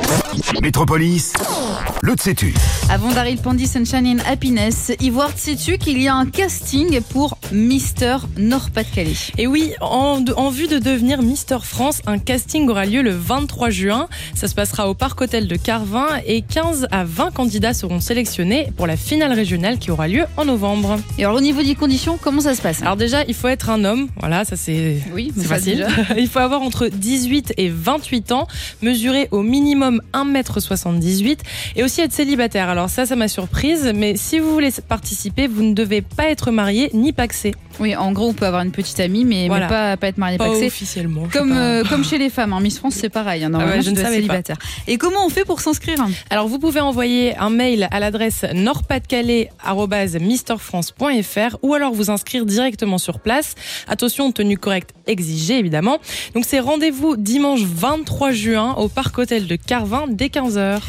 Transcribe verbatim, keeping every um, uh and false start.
Métropolis, le sais-tu. Avant Daryl Pandy Sunshine and Happiness, Ivoire, sais-tu qu'il y a un casting pour Mister Nord-Pas-de-Calais? Et oui, en, en vue de devenir Mister France, un casting aura lieu le vingt-trois juin. Ça se passera au Parc Hôtel de Carvin et quinze à vingt candidats seront sélectionnés pour la finale régionale qui aura lieu en novembre. Et alors au niveau des conditions, comment ça se passe? Alors déjà, il faut être un homme, voilà, ça c'est, oui, c'est ça facile. Il faut avoir entre dix-huit et vingt-huit ans, mesurer au minimum un mètre soixante-dix-huit et aussi être célibataire. Alors ça, ça m'a surprise, mais si vous voulez participer, vous ne devez pas être marié ni pacsé. Oui, en gros, on peut avoir une petite amie, mais, voilà. mais pas, pas être marié pas pacsé. Officiellement. Comme, pas... euh, comme chez les femmes, hein. Miss France, c'est pareil. Hein. Normalement, ah ouais, je ne savais célibataire. pas. Et comment on fait pour s'inscrire? Alors, vous pouvez envoyer un mail à l'adresse nord-pas-de-calais arobase mister france point f r ou alors vous inscrire directement sur place. Attention, tenue correcte exigée, évidemment. Donc, c'est rendez-vous dimanche vingt-trois juin au Parc Hôtel de Carvin dès quinze heures.